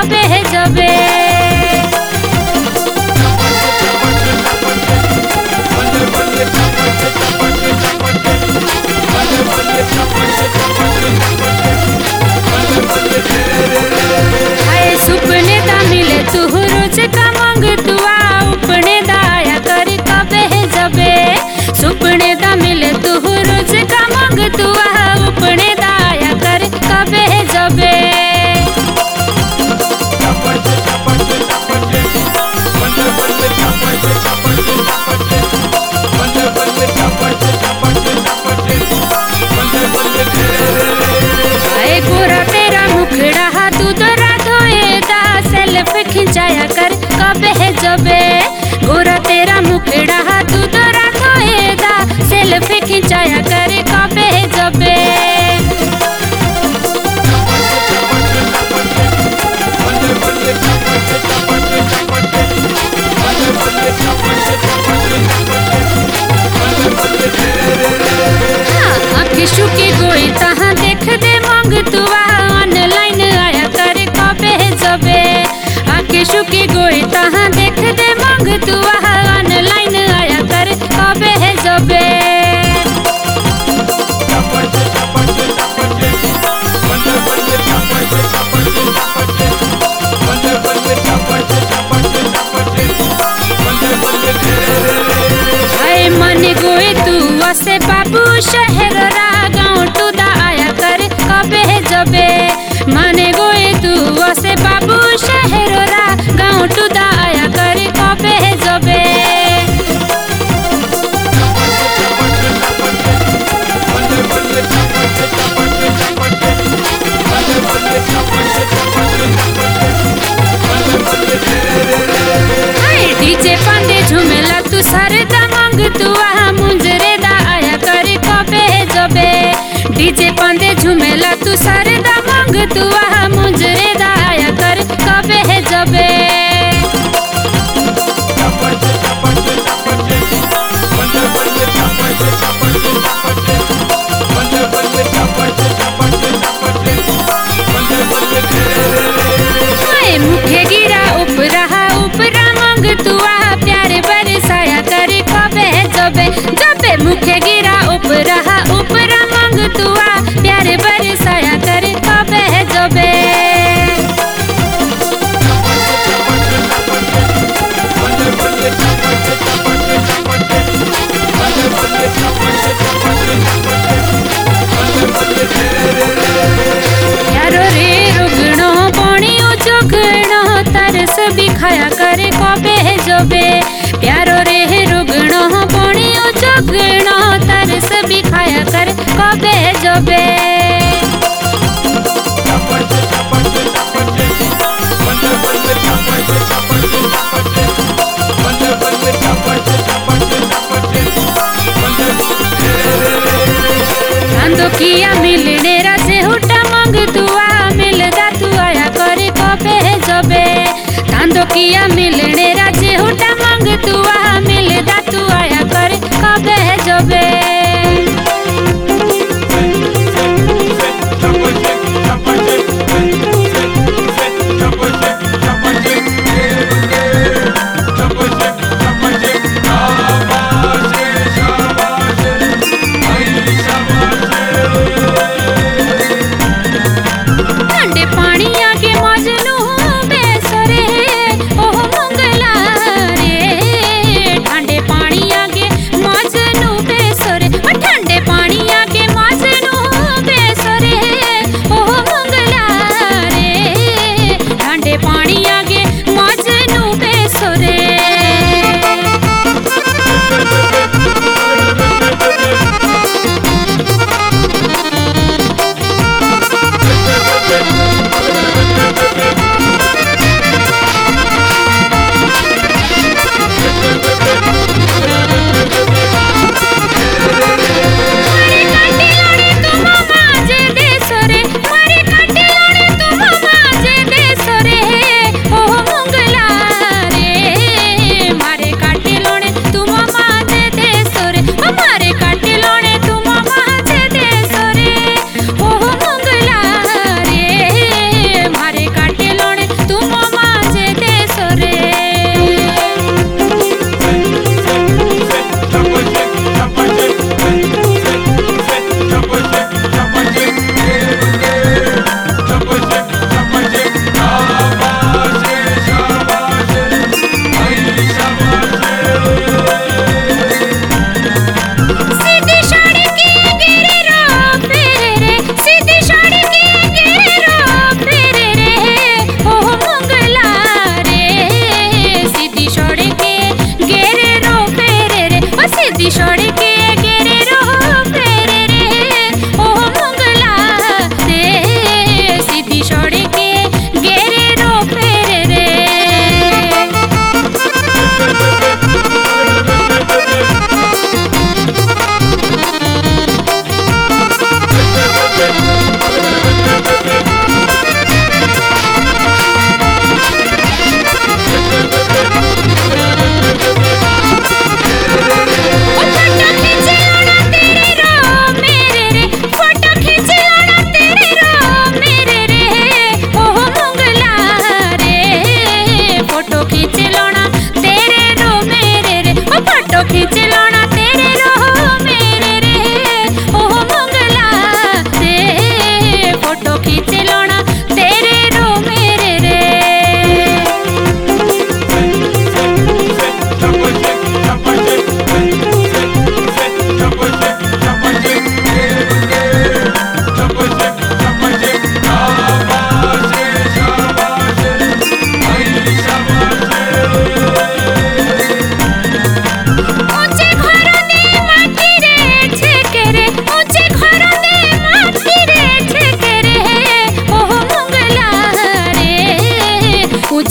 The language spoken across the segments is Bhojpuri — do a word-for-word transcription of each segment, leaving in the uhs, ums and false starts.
कबे जबे सुपने दा मिले तू रोज का मांग तुआ उपने दाया कर कबे जबे सुपने दा मिले तू रोज का मांग तुआ उपने दाया कर कबे जबे आए गोरा तेरा मुखड़ा तू दरा धोएदा सेल्फ खिंचाया कर कबे जबे गोरा तेरा मुखड़ा तू दरा धोएदा सेल्फ खिंचाया कर कबे जबे आँखिशु की गोई तहाँ देख दे मांग तुआ ऑनलाइन आया कर कबे जबे आँखिशु की गोई तहाँ देख दे मांग तुआ ऑनलाइन आया कर कबे जबे आए मन गोई तू से बाबू शहर रा गाँव टूदा आया कर कबे जबे माने गोए तू से बाबू शहर रा गाँव टूदा आया कर कबे जबे डीजे पांडे झुमेला तू सरदा मांग तुआ मुंजरे दा आया कर कबे जबे डीजे पांडे झुमेला तू सरदा मांग तुआ मुंजरे दा आया कर कबे जबे मुखे गिरा उपरा उपरा मांग तुआ प्यार बरसाया कर कबे जबे जबे मुखे गिरा उपरा उपरा मांग तुआ प्यार बरसाया कर कबे जबे यारो रे रुगणो पानियो जोगणो तरस भी खाया कर कबे जबे प्यारो रे रुगणो पानियो जोगणो तरस भी खाया कर कबे जबे चांदो किया मिलने राजे हुटा मांग तुआ मिलदा तू आया कर कबे जबे चांदो किया मिलने राजे हुटा मांग तुआ मिलदा तू आया कर कबे जबे ठंडे पानी आके मजनू बेसरे ओह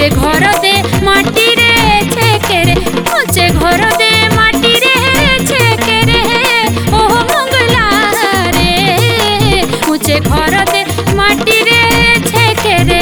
मुझे घर दे माटी रे छेके रे मुझे घर दे माटी रे छेके रे ओ मंगला रे मुझे घर दे माटी रे छेके रे।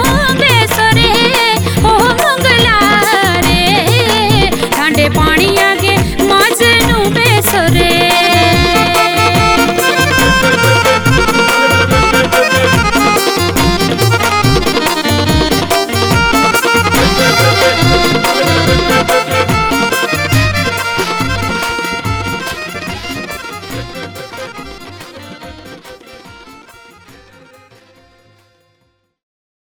पानी